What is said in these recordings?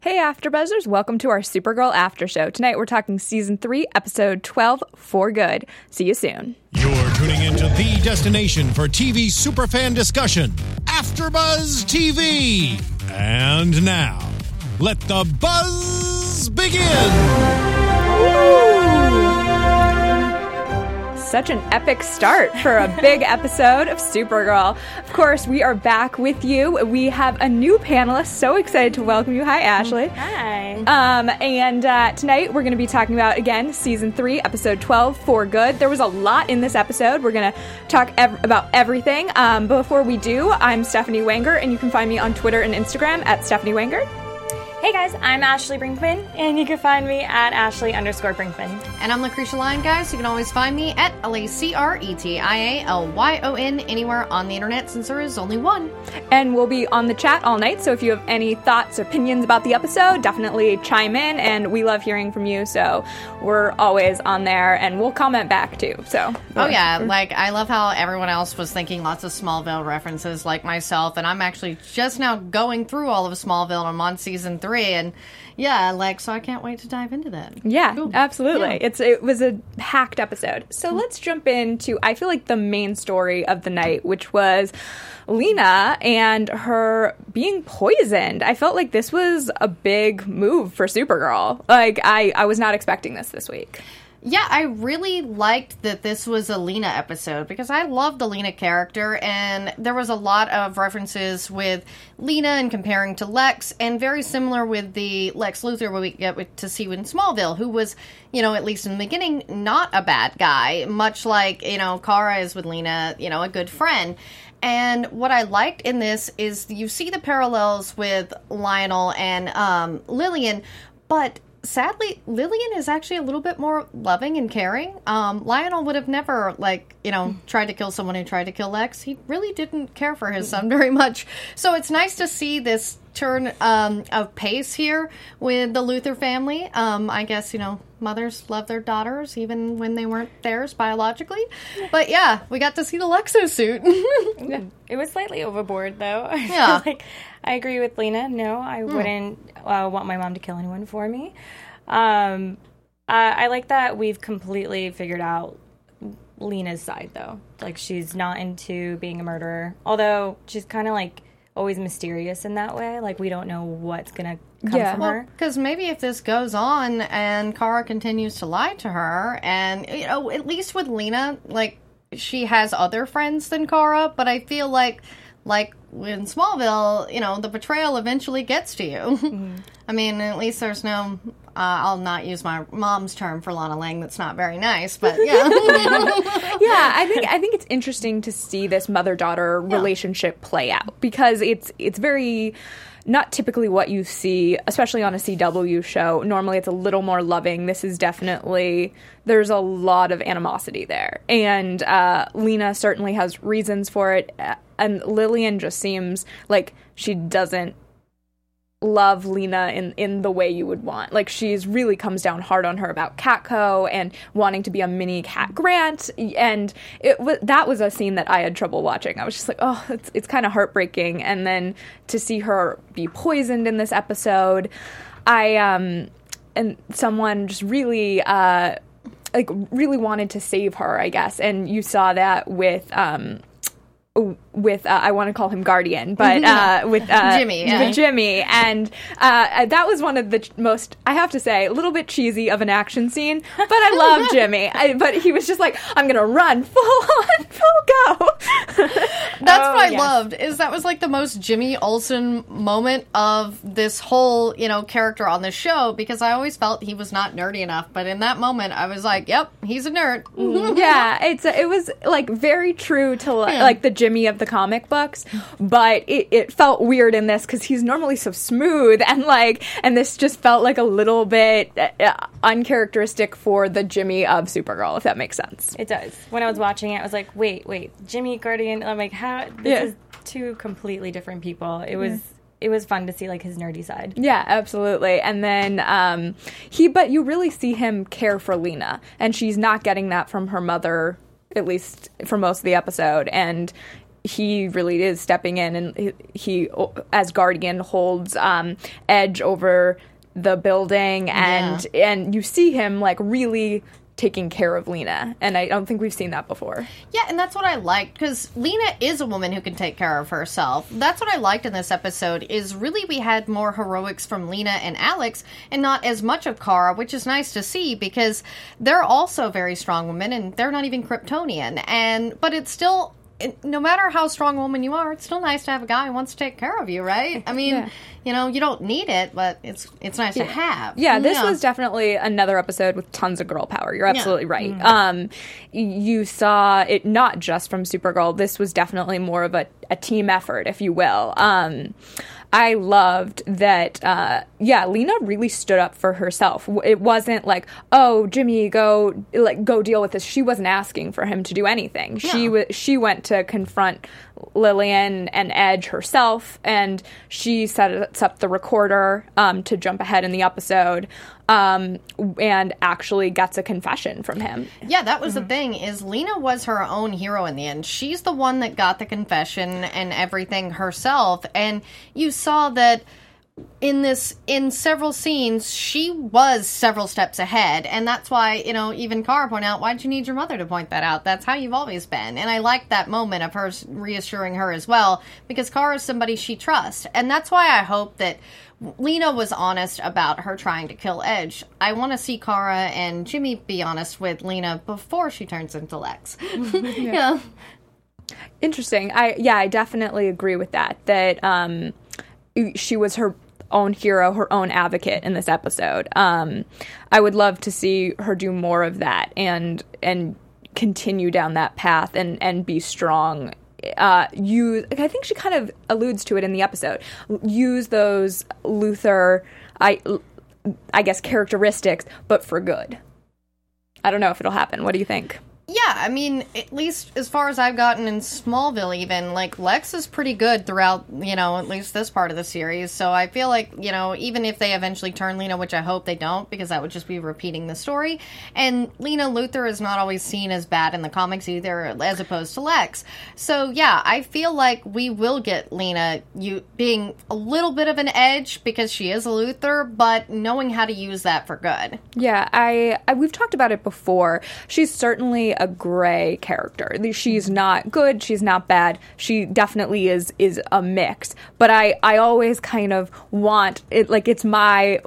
Hey AfterBuzzers, welcome to our Supergirl After Show. Tonight we're talking Season 3, Episode 12, For Good. See you soon. You're tuning into the destination for TV superfan discussion, AfterBuzz TV. And now, let the buzz begin! Such an epic start for a big episode of Supergirl. Of course, we are back with you. We have a new panelist. So excited to welcome you. Hi, Ashley. Hi. And tonight we're going to be talking about, again, Season 3, Episode 12, For Good. There was a lot in this episode. We're going to talk about everything. But before we do, I'm Stephanie Wanger, and you can find me on Twitter and Instagram at Stephanie Wanger. Hey guys, I'm Ashley Brinkman, and you can find me at Ashley_Brinkman. And I'm Lucretia Lyon, guys. You can always find me at LACRETIALYON anywhere on the internet, since there is only one. And we'll be on the chat all night, so if you have any thoughts or opinions about the episode, definitely chime in, and we love hearing from you, so we're always on there, and we'll comment back too, so. Oh yeah, like, I love how everyone else was thinking lots of Smallville references like myself, and I'm actually just now going through all of Smallville, and I'm on Season 3, and yeah, like, so I can't wait to dive into that. Yeah, cool. Absolutely. Yeah. It was a hacked episode. So let's jump into, I feel like, the main story of the night, which was Lena and her being poisoned. I felt like this was a big move for Supergirl. Like, I was not expecting this week. Yeah, I really liked that this was a Lena episode because I love the Lena character, and there was a lot of references with Lena and comparing to Lex, and very similar with the Lex Luthor we get to see in Smallville, who was, you know, at least in the beginning, not a bad guy, much like, you know, Kara is with Lena, you know, a good friend. And what I liked in this is you see the parallels with Lionel and Lillian, but sadly, Lillian is actually a little bit more loving and caring. Lionel would have never, like, you know, tried to kill someone who tried to kill Lex. He really didn't care for his son very much. So it's nice to see this turn of pace here with the Luthor family. I guess, you know, mothers love their daughters even when they weren't theirs biologically. But yeah, we got to see the Lexo suit. Yeah. It was slightly overboard, though. Yeah. Like, I agree with Lena. No, I wouldn't want my mom to kill anyone for me. I like that we've completely figured out Lena's side, though. Like, she's not into being a murderer. Although, she's kind of, like, always mysterious in that way. Like, we don't know what's going to come from her. Because maybe if this goes on and Kara continues to lie to her, and, you know, at least with Lena, like, she has other friends than Kara, but I feel like in Smallville, you know, the betrayal eventually gets to you. Mm-hmm. I mean, at least there's no, I'll not use my mom's term for Lana Lang, that's not very nice, but yeah. Yeah, I think it's interesting to see this mother-daughter relationship play out, because it's very not typically what you see, especially on a CW show. Normally it's a little more loving. This is definitely, there's a lot of animosity there. And Lena certainly has reasons for it. And Lillian just seems like she doesn't love Lena in the way you would want. Like, she's really comes down hard on her about Catco and wanting to be a mini Cat Grant, and that was a scene that I had trouble watching. I was just like, oh, it's kind of heartbreaking. And then to see her be poisoned in this episode, and someone just really really wanted to save her, I guess, and you saw that with I want to call him Guardian, but with Jimmy, with Jimmy, and that was one of the most, I have to say, a little bit cheesy of an action scene, but I love Jimmy. But he was just like, I'm gonna run full on, full go. That's what I loved, is that was like the most Jimmy Olsen moment of this whole, you know, character on the show, because I always felt he was not nerdy enough, but in that moment I was like, yep, he's a nerd. Yeah, it was like very true to like the Jimmy of the comic books, but it felt weird in this because he's normally so smooth, and this just felt like a little bit uncharacteristic for the Jimmy of Supergirl, if that makes sense. It does. When I was watching it, I was like, wait, Jimmy, Guardian, I'm like, how? This is two completely different people. It was fun to see, like, his nerdy side. Yeah, absolutely. And then but you really see him care for Lena, and she's not getting that from her mother, at least for most of the episode. And he really is stepping in, and he as Guardian, holds Edge over the building, and you see him like really taking care of Lena, and I don't think we've seen that before. Yeah, and that's what I liked, because Lena is a woman who can take care of herself. That's what I liked in this episode, is really we had more heroics from Lena and Alex, and not as much of Kara, which is nice to see, because they're also very strong women, and they're not even Kryptonian. But it's still, no matter how strong a woman you are, it's still nice to have a guy who wants to take care of you, right? I mean, you know, you don't need it, but it's nice to have. Yeah, this was definitely another episode with tons of girl power. You're absolutely right. You saw it not just from Supergirl. This was definitely more of a team effort, if you will. I loved that, Lena really stood up for herself. It wasn't like, oh, Jimmy, go deal with this. She wasn't asking for him to do anything. No. She went to confront Lillian and Edge herself, and she sets up the recorder to jump ahead in the episode, and actually gets a confession from him. Yeah, that was the thing, is Lena was her own hero in the end. She's the one that got the confession and everything herself, and you saw that in several scenes, she was several steps ahead, and that's why, you know, even Kara pointed out, why'd you need your mother to point that out? That's how you've always been. And I liked that moment of her reassuring her as well, because Kara's somebody she trusts, and that's why I hope that Lena was honest about her trying to kill Edge. I want to see Kara and Jimmy be honest with Lena before she turns into Lex. Yeah. Interesting. I definitely agree with that. That she was her own hero, her own advocate in this episode. I would love to see her do more of that and continue down that path and be strong. I think she kind of alludes to it in the episode. Use those Luthor, I guess, characteristics, but for good. I don't know if it'll happen. What do you think? Yeah, I mean, at least as far as I've gotten in Smallville even, like, Lex is pretty good throughout, you know, at least this part of the series, so I feel like, you know, even if they eventually turn Lena, which I hope they don't, because that would just be repeating the story, and Lena Luthor is not always seen as bad in the comics either, as opposed to Lex. So, yeah, I feel like we will get Lena being a little bit of an edge, because she is a Luthor, but knowing how to use that for good. Yeah, we've talked about it before. She's certainly a gray character. She's not good, she's not bad. She definitely is a mix. But I always kind of want it, like, it's my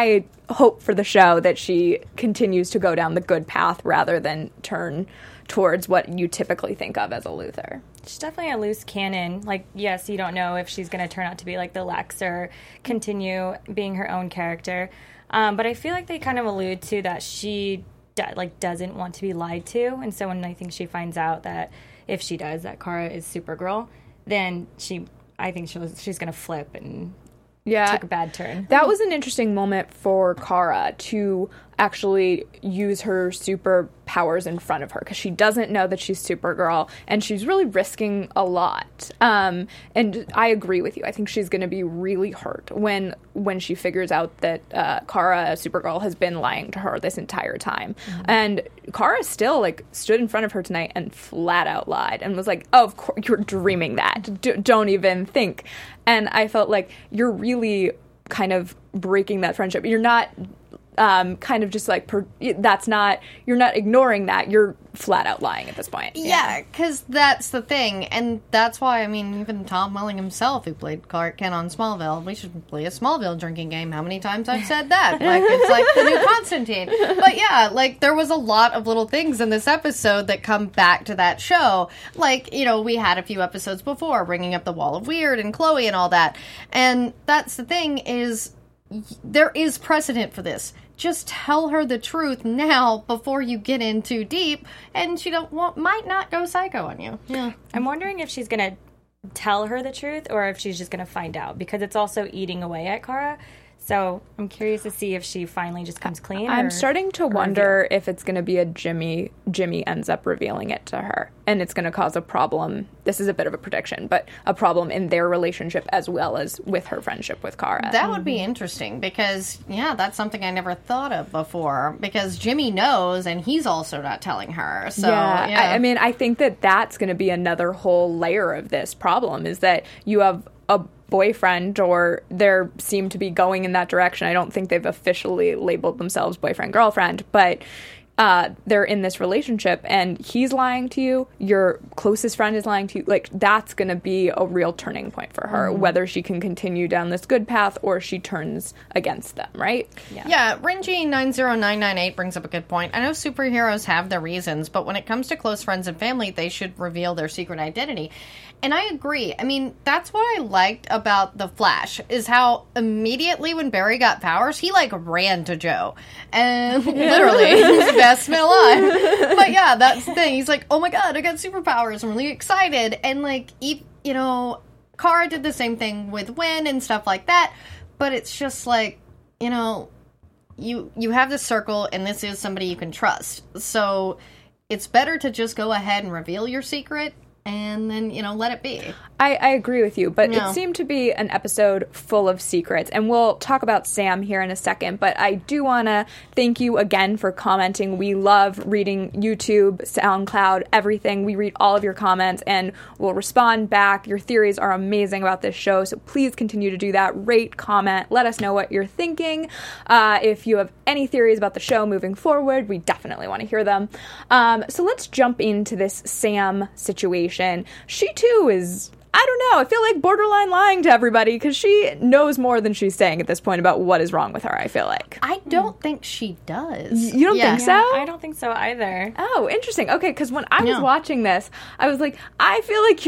hope for the show that she continues to go down the good path rather than turn towards what you typically think of as a Luthor. She's definitely a loose cannon. Like, yes, you don't know if she's going to turn out to be like the Lex or continue being her own character. But I feel like they kind of allude to that she doesn't want to be lied to, and so when I think she finds out that if she does, that Kara is Supergirl, then I think she's going to flip and take a bad turn. That was an interesting moment for Kara to actually use her superpowers in front of her, because she doesn't know that she's Supergirl, and she's really risking a lot. And I agree with you. I think she's going to be really hurt when she figures out that Kara, Supergirl, has been lying to her this entire time. Mm-hmm. And Kara still, like, stood in front of her tonight and flat out lied and was like, oh, of course, you're dreaming that. Don't even think. And I felt like you're really kind of breaking that friendship. You're not kind of just like, you're not ignoring that. You're flat out lying at this point. Yeah, because that's the thing. And that's why, I mean, even Tom Welling himself, who played Clark Kent on Smallville, we should play a Smallville drinking game. How many times I've said that? Like, it's like the new Constantine. But yeah, like, there was a lot of little things in this episode that come back to that show. Like, you know, we had a few episodes before bringing up the Wall of Weird and Chloe and all that. And that's the thing, is there is precedent for this. Just tell her the truth now before you get in too deep, and she might not go psycho on you. Yeah, I'm wondering if she's gonna tell her the truth or if she's just gonna find out, because it's also eating away at Kara. So I'm curious to see if she finally just comes clean. I'm or starting to a wonder if it's going to be a Jimmy ends up revealing it to her, and it's going to cause a problem. This is a bit of a prediction, but a problem in their relationship as well as with her friendship with Kara. That would be interesting because, yeah, that's something I never thought of before. Because Jimmy knows, and he's also not telling her. So, yeah. I mean, I think that that's going to be another whole layer of this problem, is that you have a boyfriend, or they seem to be going in that direction. I don't think they've officially labeled themselves boyfriend, girlfriend, but they're in this relationship and he's lying to you, your closest friend is lying to you. Like, that's going to be a real turning point for her, whether she can continue down this good path or she turns against them, right? Yeah, Renji90998 brings up a good point. I know superheroes have their reasons, but when it comes to close friends and family, they should reveal their secret identity. And I agree. I mean, that's what I liked about The Flash, is how immediately when Barry got powers, he, like, ran to Joe. And literally, he's the best man alive. But yeah, that's the thing. He's like, oh my god, I got superpowers. I'm really excited. And, like, you know, Kara did the same thing with Winn and stuff like that. But it's just like, you know, you have this circle, and this is somebody you can trust. So it's better to just go ahead and reveal your secret and then, you know, let it be. I agree with you, but it seemed to be an episode full of secrets, and we'll talk about Sam here in a second, but I do want to thank you again for commenting. We love reading YouTube, SoundCloud, everything. We read all of your comments, and we'll respond back. Your theories are amazing about this show, so please continue to do that. Rate, comment, let us know what you're thinking. If you have any theories about the show moving forward, we definitely want to hear them. So let's jump into this Sam situation. She, too, is... I don't know. I feel like borderline lying to everybody because she knows more than she's saying at this point about what is wrong with her, I feel like. I don't think she does. You don't think so? I don't think so either. Oh, interesting. Okay, because when I was watching this, I was like, I feel like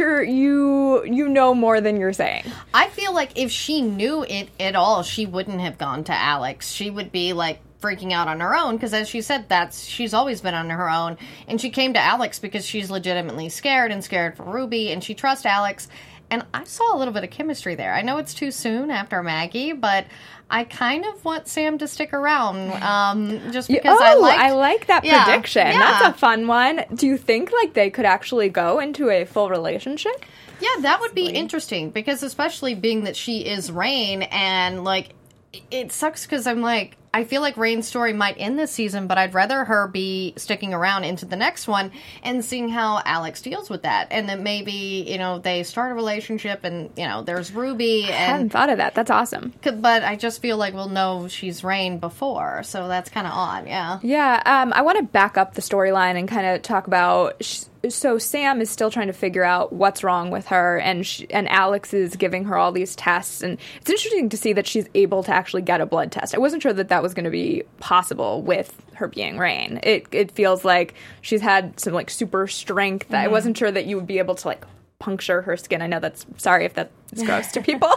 you know more than you're saying. I feel like if she knew it at all, she wouldn't have gone to Alex. She would be like freaking out on her own, because as she said, she's always been on her own, and she came to Alex because she's legitimately scared for Ruby, and she trusts Alex, and I saw a little bit of chemistry there. I know it's too soon after Maggie, but I kind of want Sam to stick around, just because I like that prediction. Yeah. That's a fun one. Do you think like they could actually go into a full relationship? Yeah, that would be interesting, because especially being that she is Rain, and like it sucks because I'm like, I feel like Rain's story might end this season, but I'd rather her be sticking around into the next one and seeing how Alex deals with that. And then maybe, you know, they start a relationship and, you know, there's Ruby. I hadn't thought of that. That's awesome. But I just feel like we'll know she's Rain before, so that's kind of odd, yeah. Yeah, I want to back up the storyline and kind of talk about... So Sam is still trying to figure out what's wrong with her, and Alex is giving her all these tests, and it's interesting to see that she's able to actually get a blood test. I wasn't sure that was going to be possible with her being Rain. It feels like she's had some like super strength. I wasn't sure that you would be able to like puncture her skin. I know that's, sorry if that's gross to people,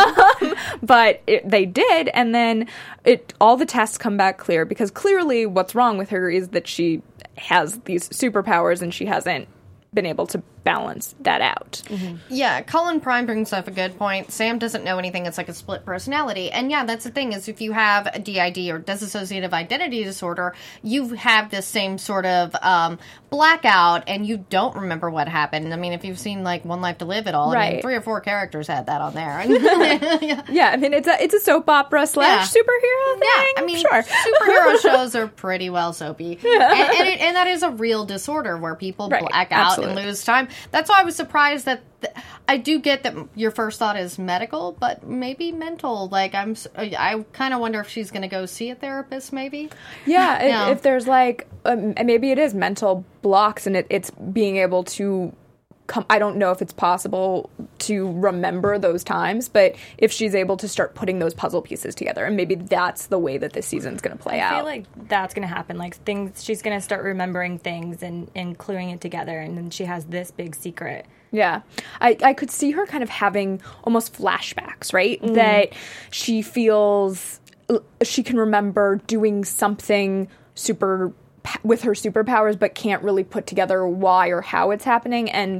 but they did, and then all the tests come back clear, because clearly what's wrong with her is that she has these superpowers and she hasn't been able to balance that out. Yeah, Colin Prime brings up a good point. Sam doesn't know anything. It's like a split personality. And yeah, that's the thing, is if you have a DID, or dissociative identity disorder, you have this same sort of blackout, and you don't remember what happened. I mean, if you've seen like One Life to Live at all, I mean, 3 or 4 characters had that on there. Yeah, I mean, it's a soap opera / superhero thing. Yeah, I mean, sure. Superhero shows are pretty well soapy. And that is a real disorder where people black out and lose time. That's why I was surprised that I do get that your first thought is medical, but maybe mental. Like, I kind of wonder if she's going to go see a therapist, maybe. Yeah, if there's like, maybe it is mental blocks, and it's being able to I don't know if it's possible to remember those times, but if she's able to start putting those puzzle pieces together, and maybe that's the way that this season's going to play out. I feel like that's going to happen. Like, she's going to start remembering things and cluing it together, and then she has this big secret. Yeah. I could see her kind of having almost flashbacks, right? That she feels she can remember doing something super with her superpowers, but can't really put together why or how it's happening. And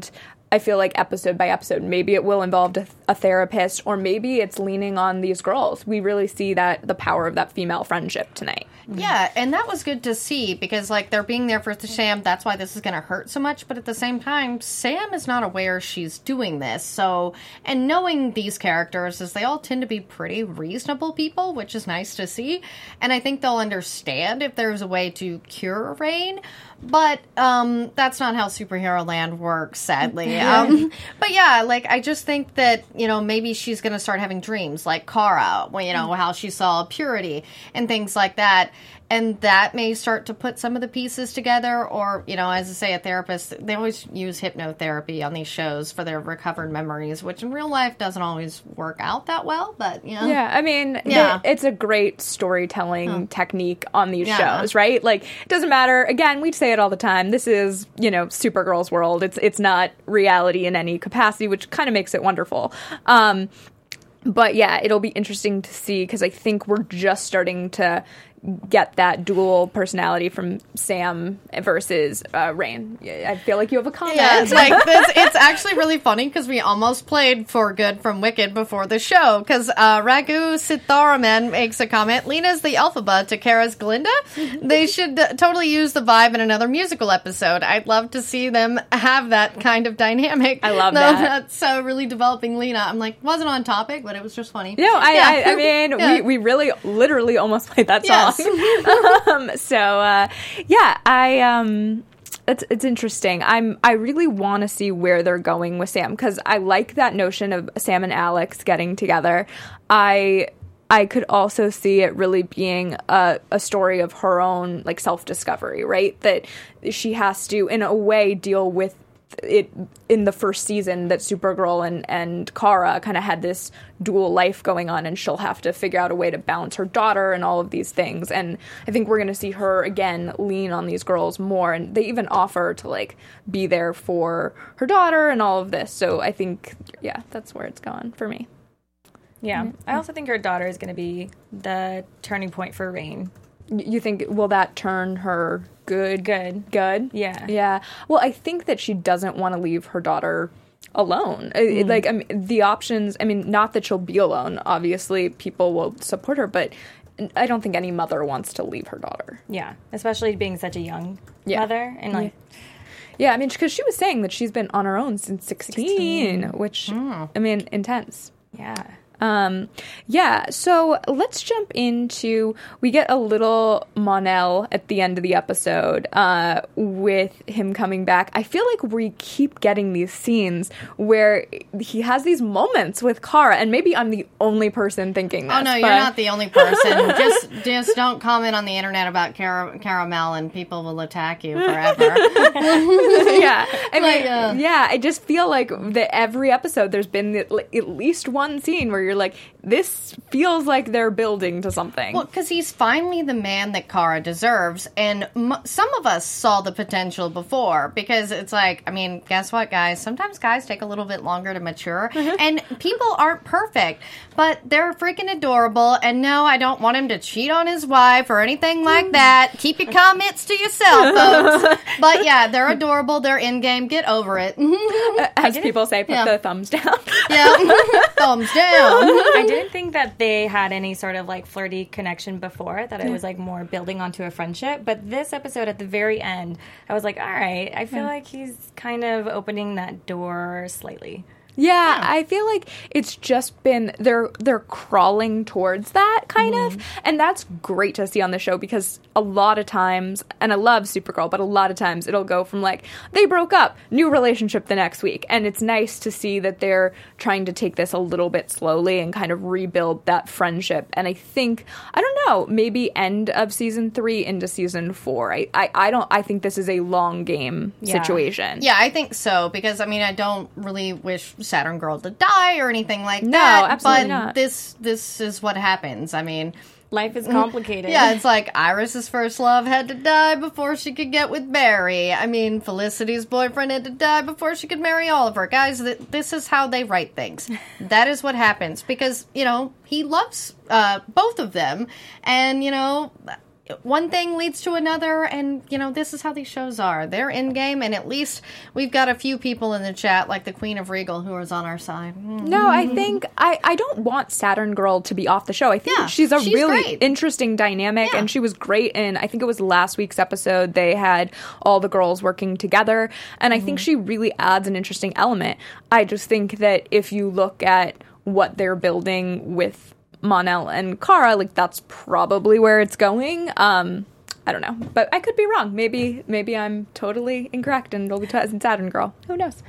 I feel like episode by episode, maybe it will involve a therapist, or maybe it's leaning on these girls. We really see that the power of that female friendship tonight. Yeah, and that was good to see because, like, they're being there for Sam. That's why this is going to hurt so much. But at the same time, Sam is not aware she's doing this. So, and knowing these characters is they all tend to be pretty reasonable people, which is nice to see. And I think they'll understand if there's a way to cure Rain. But that's not how superhero land works, sadly. But yeah, like, I just think that, you know, maybe she's going to start having dreams like Kara, you know, how she saw Purity and things like that. And that may start to put some of the pieces together. Or, you know, as I say, a therapist, they always use hypnotherapy on these shows for their recovered memories, which in real life doesn't always work out that well. But, you know. Yeah, I mean, it's a great storytelling technique on these shows, right? Like, it doesn't matter. Again, we say it all the time. This is, you know, Supergirl's world. It's not reality in any capacity, which kind of makes it wonderful. But yeah, it'll be interesting to see because I think we're just starting to get that dual personality from Sam versus Rain. I feel like you have a comment. Yeah, it's like this. It's actually really funny because we almost played For Good from Wicked before the show because Raghu Sitharaman makes a comment. Lena's the Elphaba to Kara's Glinda. They should totally use the vibe in another musical episode. I'd love to see them have that kind of dynamic. I love that. That's really developing Lena. I'm like, wasn't on topic, but it was just funny. No, I mean, we really, literally almost played that song. Yes. It's interesting. I really want to see where they're going with Sam because I like that notion of Sam and Alex getting together. I could also see it really being a story of her own like self-discovery, right? That she has to, in a way, deal with it in the first season that Supergirl and Kara kind of had this dual life going on, and she'll have to figure out a way to balance her daughter and all of these things. And I think we're going to see her again lean on these girls more, and they even offer to like be there for her daughter and all of this. So I think, yeah, that's where it's gone for me. Yeah, I also think her daughter is going to be the turning point for Rain. You think, will that turn her good? Yeah. Yeah. Well, I think that she doesn't want to leave her daughter alone. Like, I mean, the options, I mean, not that she'll be alone. Obviously, people will support her, but I don't think any mother wants to leave her daughter. Yeah, especially being such a young mother. And like, yeah, I mean, because she was saying that she's been on her own since 16. Which, I mean, intense. Yeah. So let's jump into, we get a little Mon-El at the end of the episode, with him coming back. I feel like we keep getting these scenes where he has these moments with Kara, and maybe I'm the only person thinking this. Oh, no, you're not the only person. just don't comment on the internet about caramel and people will attack you forever. Yeah. I mean, I just feel like that every episode there's been at least one scene where you're like, this feels like they're building to something. Well, because he's finally the man that Kara deserves, and some of us saw the potential before, because it's like, I mean, guess what, guys? Sometimes guys take a little bit longer to mature, and people aren't perfect, but they're freaking adorable, and no, I don't want him to cheat on his wife or anything like that. Keep your comments to yourself, folks. But yeah, they're adorable, they're in-game, get over it. As people say, put the thumbs down. Yeah, thumbs down. I didn't think that they had any sort of like flirty connection before, that it was like more building onto a friendship. But this episode at the very end, I was like, all right, I feel like he's kind of opening that door slightly. Yeah, I feel like it's just been, they're crawling towards that kind of, and that's great to see on the show, because a lot of times, and I love Supergirl, but a lot of times it'll go from like, they broke up, new relationship the next week, and it's nice to see that they're trying to take this a little bit slowly and kind of rebuild that friendship. And I think, I don't know, maybe end of season 3 into season 4. I think this is a long game situation. Yeah, I think so, because I mean, I don't really wish Saturn Girl to die or anything like that. No, absolutely not. But this is what happens. I mean, life is complicated. Yeah, it's like Iris's first love had to die before she could get with Barry. I mean, Felicity's boyfriend had to die before she could marry Oliver. Guys, this is how they write things. That is what happens, because, you know, he loves both of them, and, you know, one thing leads to another, and, this is how these shows are. They're in-game, and at least we've got a few people in the chat, like the Queen of Regal, who is on our side. No, I think I don't want Saturn Girl to be off the show. I think she's really great. interesting dynamic, and she was great in, I think it was last week's episode, they had all the girls working together, and I think she really adds an interesting element. I just think that if you look at what they're building with Mon-El and Kara, like, that's probably where it's going. I don't know, but I could be wrong. Maybe I'm totally incorrect and it'll be Saturn Girl. Who knows?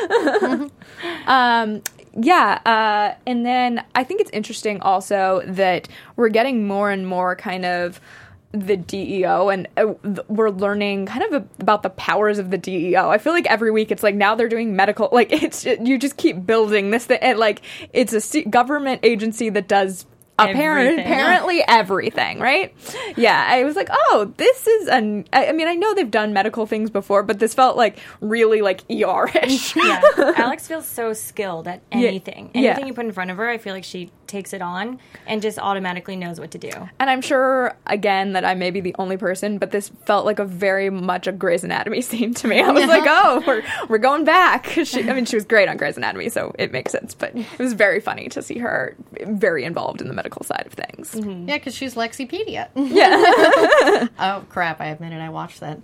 And then I think it's interesting also that we're getting more and more kind of the DEO, and we're learning kind of about the powers of the DEO. I feel like every week it's like now they're doing medical, like you just keep building this thing, and like it's a government agency that does apparently everything, right? Yeah, I was like, oh, this is I mean, I know they've done medical things before, but this felt like really like ER-ish. Yeah, Alex feels so skilled at anything. Anything you put in front of her, I feel like she takes it on and just automatically knows what to do. And I'm sure, again, that I may be the only person, but this felt like very much a Grey's Anatomy scene to me. I was like, oh, we're going back. She was great on Grey's Anatomy, so it makes sense. But it was very funny to see her very involved in the medical side of things. Mm-hmm. Yeah, because she's Lexipedia. Yeah. Oh, crap. I admitted I watched that.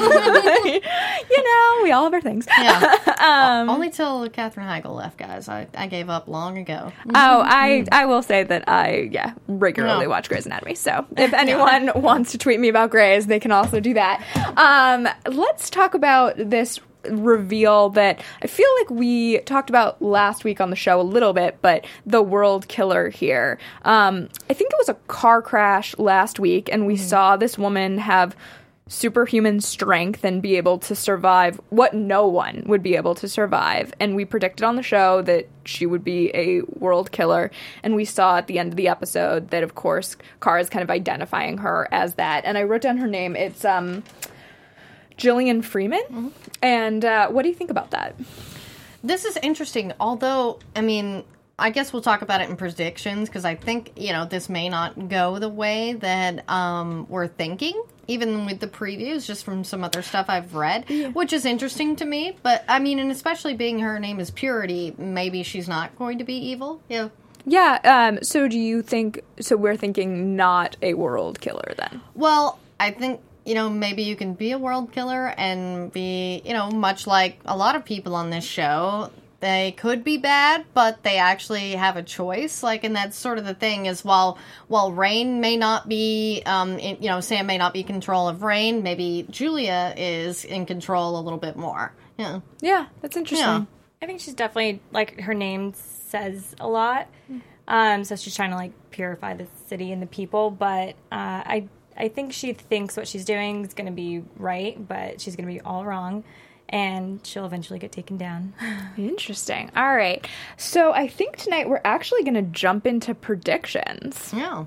We all have our things. Yeah. Only till Katherine Heigl left, guys. I gave up long ago. Oh, I will say that I regularly watch Grey's Anatomy. So if anyone wants to tweet me about Grey's, they can also do that. Let's talk about this reveal that I feel like we talked about last week on the show a little bit, but the world killer here. I think it was a car crash last week, and we saw this woman have superhuman strength and be able to survive what no one would be able to survive. And we predicted on the show that she would be a world killer. And we saw at the end of the episode that, of course, Kara's kind of identifying her as that. And I wrote down her name. It's Gillian Freeman. Mm-hmm. And what do you think about that? This is interesting. Although, I mean, I guess we'll talk about it in predictions, because I think, this may not go the way that we're thinking, even with the previews, just from some other stuff I've read, which is interesting to me. But, I mean, and especially being her name is Purity, maybe she's not going to be evil. Yeah. Yeah, so do you think, we're thinking not a world killer then? Well, I think, maybe you can be a world killer and be, much like a lot of people on this show. They could be bad, but they actually have a choice. And that's sort of the thing is while Rain may not be, Sam may not be in control of Rain, maybe Julia is in control a little bit more. Yeah. Yeah, that's interesting. Yeah. I think she's definitely, her name says a lot. So she's trying to, purify the city and the people. But I think she thinks what she's doing is going to be right, but she's going to be all wrong. And she'll eventually get taken down. Interesting. All right. So I think tonight we're actually going to jump into predictions. Yeah.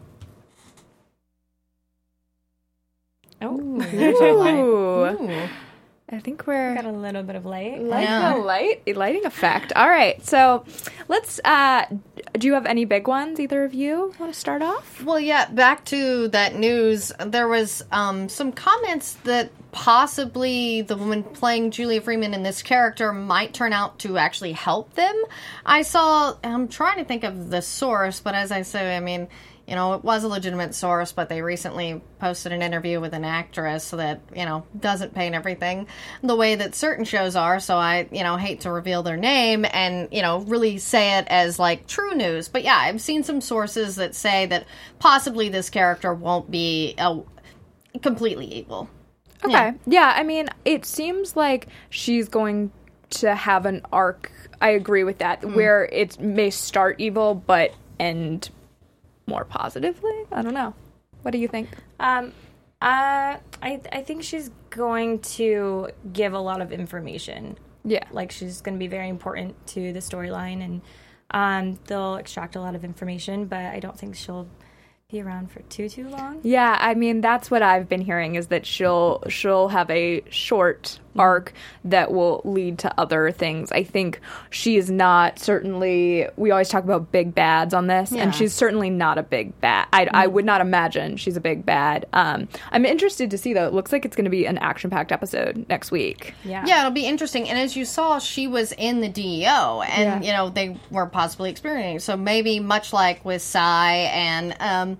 Oh. Ooh. I think we're... Got a little bit of light. Lighting effect. All right. So let's... do you have any big ones, either of you? Want to start off? Well, yeah. Back to that news. There was some comments that possibly the woman playing Julia Freeman in this character might turn out to actually help them. I'm trying to think of the source, but as I say, I mean, it was a legitimate source, but they recently posted an interview with an actress that, doesn't paint everything the way that certain shows are, so I, hate to reveal their name and, really say it as, true news. But yeah, I've seen some sources that say that possibly this character won't be completely evil. Okay. Yeah, I mean, it seems like she's going to have an arc, I agree with that, where it may start evil, but end more positively? I don't know. What do you think? I think she's going to give a lot of information. Yeah. She's going to be very important to the storyline, and they'll extract a lot of information, but I don't think she'll be around for too long. Yeah, I mean, that's what I've been hearing, is that she'll have a short arc that will lead to other things. I think she is not certainly, we always talk about big bads on this, and she's certainly not a big bad. I would not imagine she's a big bad. I'm interested to see, though. It looks like it's going to be an action-packed episode next week. Yeah, it'll be interesting. And as you saw, she was in the DEO, and, you know, they were possibly experiencing. So maybe much like with Psy and,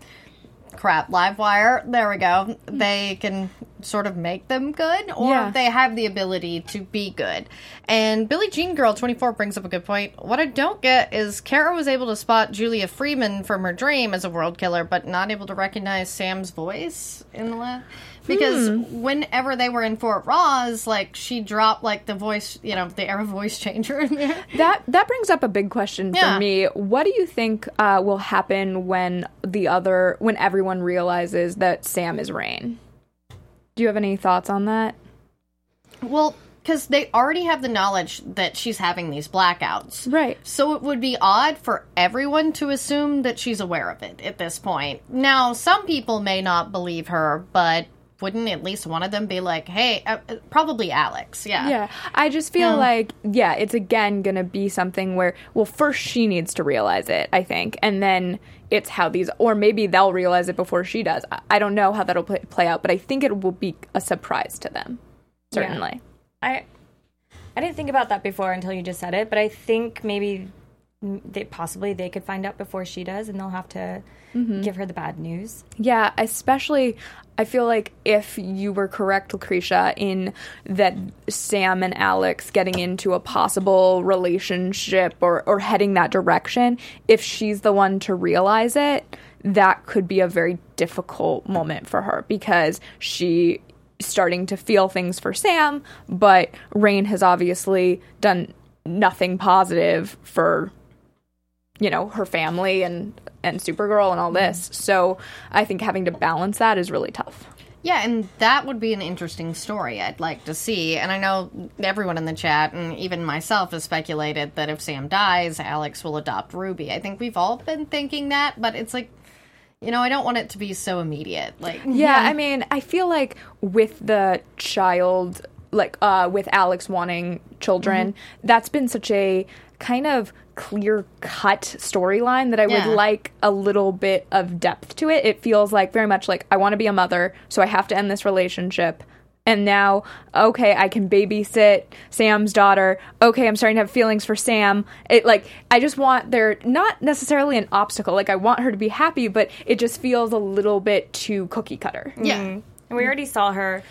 Livewire, there we go, they can sort of make them good, or they have the ability to be good. And Billie Jean Girl 24 brings up a good point. What I don't get is Kara was able to spot Julia Freeman from her dream as a world killer, but not able to recognize Sam's voice in the lab. Because whenever they were in Fort Ross, like, she dropped, like, the voice, you know, the Era voice changer in there. That brings up a big question for me. What do you think will happen when everyone realizes that Sam is Rain? Do you have any thoughts on that? Well, because they already have the knowledge that she's having these blackouts. Right. So it would be odd for everyone to assume that she's aware of it at this point. Now, some people may not believe her, but wouldn't at least one of them be like, hey, probably Alex, Yeah, I just feel like, it's again going to be something where, well, first she needs to realize it, I think, and then it's how or maybe they'll realize it before she does. I don't know how that'll play out, but I think it will be a surprise to them, certainly. Yeah. I didn't think about that before until you just said it, but I think maybe they could find out before she does, and they'll have to give her the bad news. Yeah, especially, I feel like if you were correct, Lucretia, in that Sam and Alex getting into a possible relationship or heading that direction, if she's the one to realize it, that could be a very difficult moment for her, because she starting to feel things for Sam, but Rain has obviously done nothing positive for, you know, her family and Supergirl and all this. So I think having to balance that is really tough. Yeah, and that would be an interesting story I'd like to see. And I know everyone in the chat, and even myself, has speculated that if Sam dies, Alex will adopt Ruby. I think we've all been thinking that, but it's like, you know, I don't want it to be so immediate. Like, I mean, I feel like with the child, like with Alex wanting children, that's been such a kind of clear-cut storyline that I would like a little bit of depth to it. It feels like very much like, I want to be a mother, so I have to end this relationship. And now, okay, I can babysit Sam's daughter. Okay, I'm starting to have feelings for Sam. I just want there, not necessarily an obstacle. Like, I want her to be happy, but it just feels a little bit too cookie cutter. Yeah. And we already saw her.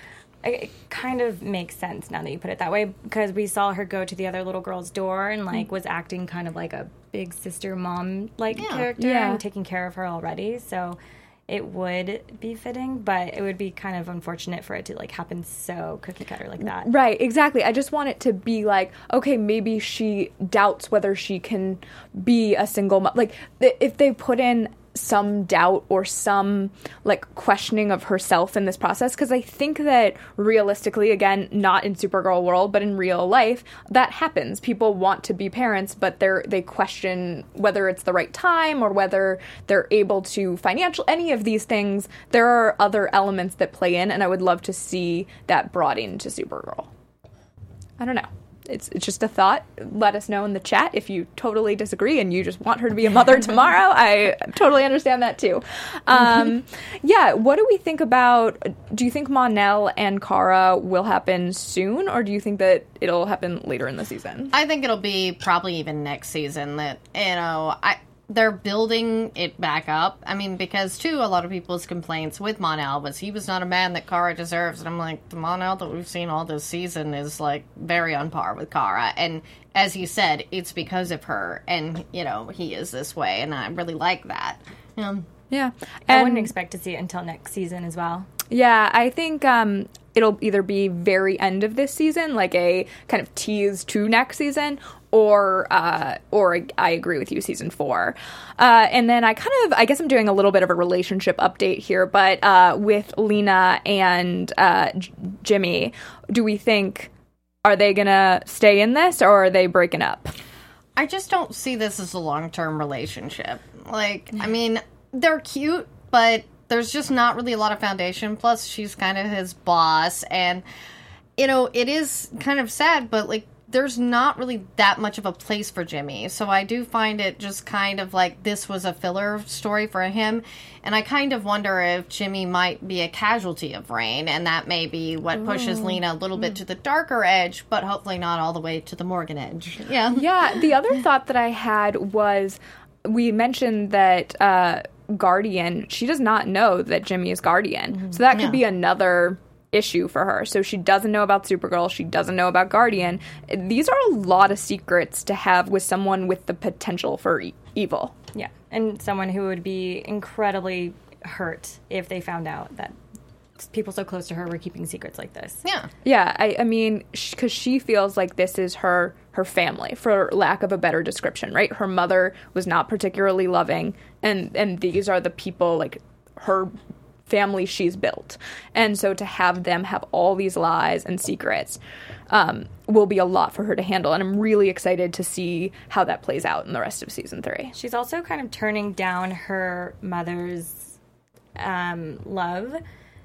It kind of makes sense now that you put it that way, because we saw her go to the other little girl's door and, like, was acting kind of like a big sister mom-like character and taking care of her already. So it would be fitting, but it would be kind of unfortunate for it to, like, happen so cookie cutter like that. Right, exactly. I just want it to be like, okay, maybe she doubts whether she can be a single mom. Like, if they put in some doubt or some, like, questioning of herself in this process, because I think that realistically, again, not in Supergirl world, but in real life, that happens. People want to be parents, but they question whether it's the right time or whether they're able to any of these things. There are other elements that play in, and I would love to see that brought into Supergirl. I don't know. It's just a thought. Let us know in the chat if you totally disagree and you just want her to be a mother tomorrow. I totally understand that too. What do we think about, do you think Mon-El and Kara will happen soon, or do you think that it'll happen later in the season? I think it'll be probably even next season that, you know, they're building it back up. I mean, because, too, a lot of people's complaints with Mon-El was he was not a man that Kara deserves. And I'm like, the Mon-El that we've seen all this season is, like, very on par with Kara. And as he said, it's because of her. And, you know, he is this way. And I really like that. Yeah. I wouldn't expect to see it until next season as well. Yeah, I think it'll either be very end of this season, like a kind of tease to next season, or I agree with you, season 4. And then I guess I'm doing a little bit of a relationship update here, but with Lena and Jimmy, do we think, are they going to stay in this, or are they breaking up? I just don't see this as a long-term relationship. Like, I mean, they're cute, but there's just not really a lot of foundation. Plus, she's kind of his boss, and it is kind of sad, but, like, there's not really that much of a place for Jimmy. So I do find it just kind of like this was a filler story for him. And I kind of wonder if Jimmy might be a casualty of Reign, and that may be what pushes Lena a little bit to the darker edge, but hopefully not all the way to the Morgan edge. Yeah. Yeah, the other thought that I had was, we mentioned that Guardian, she does not know that Jimmy is Guardian. So that could be another issue for her. So she doesn't know about Supergirl, she doesn't know about Guardian. These are a lot of secrets to have with someone with the potential for evil. Yeah, and someone who would be incredibly hurt if they found out that people so close to her were keeping secrets like this. Yeah, I mean, because she feels like this is her family, for lack of a better description, right? Her mother was not particularly loving, and these are the people, like, her family she's built. And so to have them have all these lies and secrets will be a lot for her to handle. And I'm really excited to see how that plays out in the rest of season 3. She's also kind of turning down her mother's love.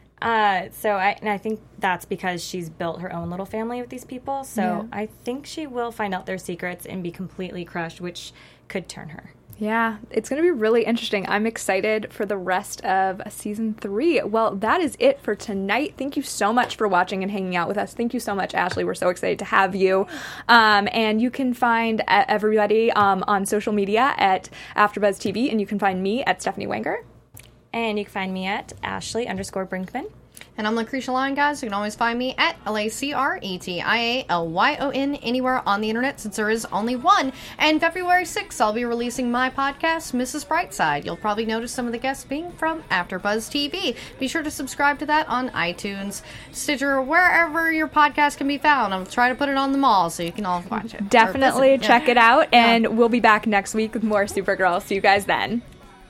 I think that's because she's built her own little family with these people. So I think she will find out their secrets and be completely crushed, which could turn her. Yeah, it's going to be really interesting. I'm excited for the rest of season 3. Well, that is it for tonight. Thank you so much for watching and hanging out with us. Thank you so much, Ashley. We're so excited to have you. And you can find everybody on social media at AfterBuzz TV, and you can find me at Stephanie Wenger. And you can find me at Ashley_Brinkman. And I'm Lucretia Lyon, guys. You can always find me at LACRETIALYON anywhere on the internet, since there is only one. And February 6th, I'll be releasing my podcast, Mrs. Brightside. You'll probably notice some of the guests being from AfterBuzz TV. Be sure to subscribe to that on iTunes, Stitcher, wherever your podcast can be found. I'll try to put it on them all so you can all watch it. Definitely check it out. And we'll be back next week with more Supergirl. See you guys then.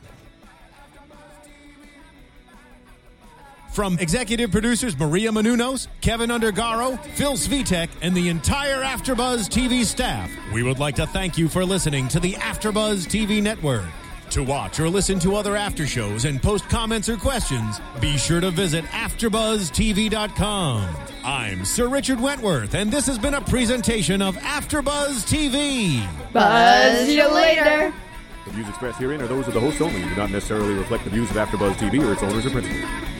From executive producers Maria Menounos, Kevin Undergaro, Phil Svitek, and the entire AfterBuzz TV staff, we would like to thank you for listening to the AfterBuzz TV network. To watch or listen to other after shows and post comments or questions, be sure to visit AfterBuzzTV.com. I'm Sir Richard Wentworth, and this has been a presentation of AfterBuzz TV. Buzz you later. The views expressed herein are those of the host only and do not necessarily reflect the views of AfterBuzz TV or its owners or principals.